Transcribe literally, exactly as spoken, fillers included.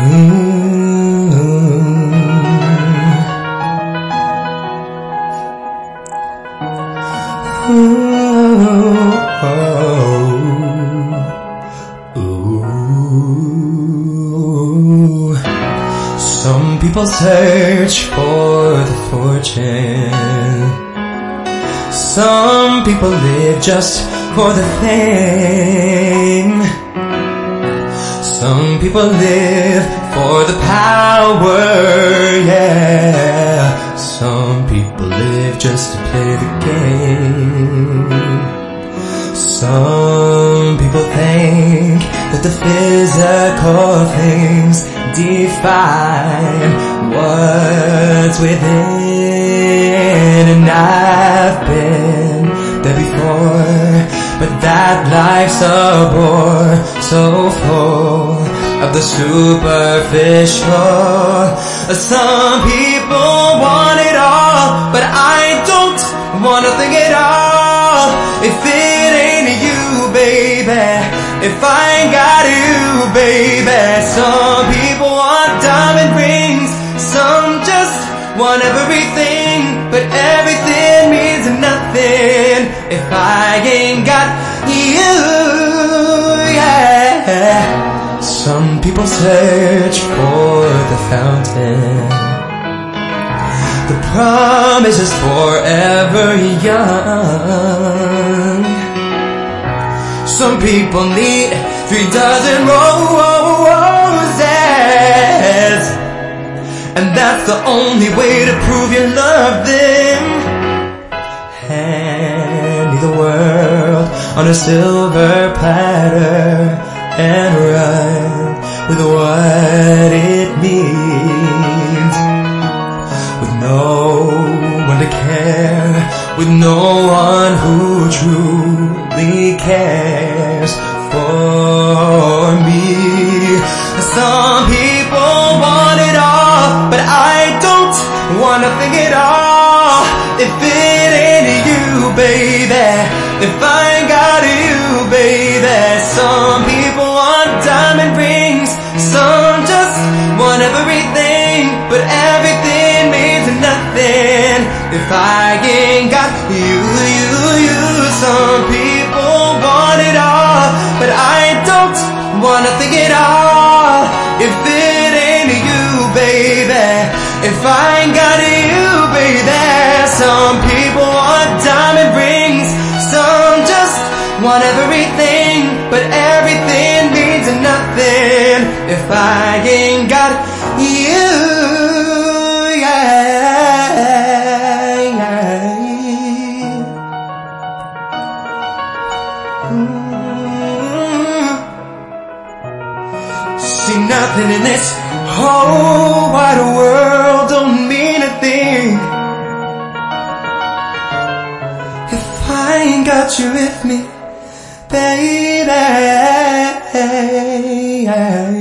Some people search for the fortune. Some people live just for the fame. Some people live for the power, yeah. Some people live just to play the game. Some people think that the physical things define what's within, and I've been there before, but that life's a bore, so full of the superficial. Some people want it all, but I don't want nothing at all. If it ain't you, baby, if I ain't got you, baby. Some people want diamond rings, some just want everything, but everything means nothing if I ain't got you, yeah. Some people search for the fountain, the promise is forever young. Some people need three dozen roses, and that's the only way to prove you love them. Hand me the world on a silver platter and run with what it means, with no one to care, with no one who truly cares for me. Some people want it all, but I don't want nothing at all. If it ain't you, baby, if I ain't got you, baby. Some people want diamond rings, some just want everything, but everything means nothing if I ain't got you, you, you. Some people want it all, but I don't want nothing at all. If it ain't you, baby, if I ain't got you, baby. Some people want diamond rings, some just want everything, but everything means nothing if I ain't got you, yeah, yeah. Mm. See, nothing in this whole wide world don't mean a thing if I ain't got you with me, baby.